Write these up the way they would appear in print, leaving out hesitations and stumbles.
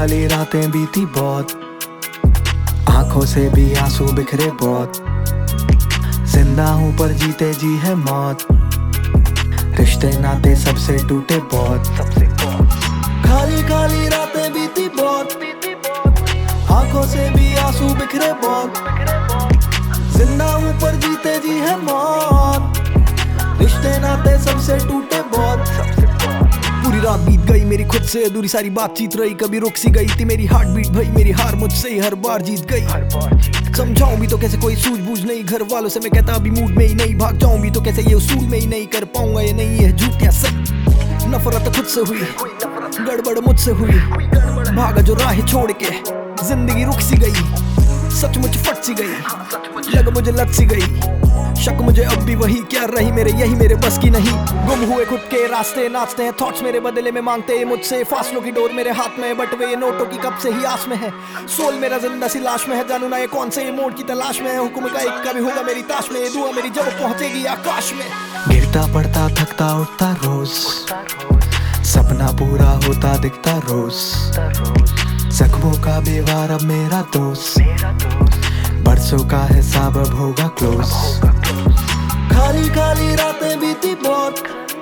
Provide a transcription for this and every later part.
खाली रातें बीती बहुत, आंखों से भी आंसू बिखरे बहुत। जिंदा हूं पर जीते जी है मौत, रिश्ते नाते सबसे टूटे बहुत। खाली खाली रातें बीती बहुत, आंखों से भी आंसू बिखरे बहुत। जिंदा हूं पर जीते जी है मौत, रिश्ते नाते सबसे टूटे बहुत। पूरी रात बीत गई मेरी खुद से अधूरी सारी बातचीत रही, कभी रुक सी गई थी मेरी हार्ट बीट भाई, मेरी हार मुझसे ही हर बार जीत गई। समझाऊं भी तो कैसे कोई सूझबूझ नहीं, घर वालों से मैं कहता अभी मूड में ही नहीं, भाग जाऊं भी तो कैसे ये उसूल में ही नहीं, कर पाऊंगा ये नहीं है झूठ या सच। नफरत खुद से हुई, गड़बड़ मुझसे हुई, भागा जो राह छोड़ के जिंदगी रुक सी गई, सचमुच फट सी गई, लग मुझे लग सी गई। शक मुझे अब भी वही क्या रही मेरे, यही मेरे बस की नहीं। गुम हुए खुद के रास्ते नाचते हैं थॉट्स मेरे बदले में मांगते हैं मुझसे, फासलों की डोर मेरे हाथ में है बट वे नोटों की कब से ही आस में है। सोल मेरा जिंदा सी लाश में है, जानू ना ये कौन से मोड़ की तलाश में है। हुक्म का एक कभी होगा मेरी ताश में, दुआ मेरी जब पहुंचेगी आकाश में। गिरता पड़ता थकता उठता रोज, सपना पूरा होता दिखता रोज। जख्मों का बेवार अब मेरा दोस्त, बरसों का हिसाब अब होगा क्लोज। खाली खाली रातें बीती बहुत,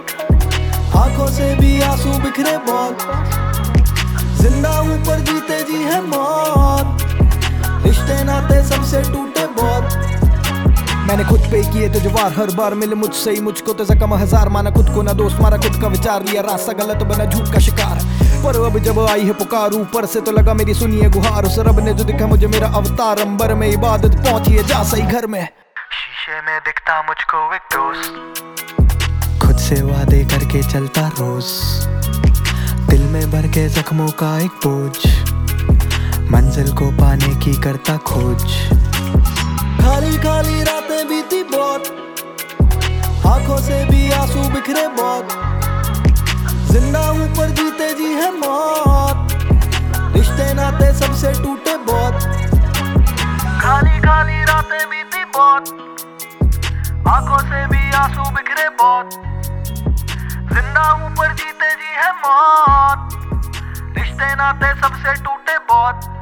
आंखों से भी आंसू बिखरे बहुत। जिंदा हूं पर जीते जी है मौत, रिश्ते नाते सबसे टूटे बहुत। मैंने खुद पे किए तो जवार, हर बार मिले मुझसे ही मुझको तो जख्म हजार। माना खुद को ना दोस्त, मारा खुद का विचार, लिया रास्ता गलत बना झूठ का शिकार। पर अब जब आई है पुकार ऊपर से तो लगा मेरी सुनिए गुहार। उस रब ने जो दिखा मुझे मेरा अवतार, अंबर में इबादत पहुंची है जा सही घर में। शीशे में दिखता मुझको एक दोस्त, खुद से वादे करके चलता रोज, दिल में भर के जख्मों का एक बोझ, मंजिल को पाने की करता खोज। खाली खाली रातें बीती बहुत, आंखों से भी आंसू बिखरे बहुत। जिंदा हूं पर जीते जी है मौत, रिश्ते नाते सबसे टूटे बहुत। खाली खाली रातें बीती बहुत, आंखों से भी आंसू बिखरे बहुत। जिंदा हूं पर जीते जी है मौत, रिश्ते नाते सबसे टूटे बहुत।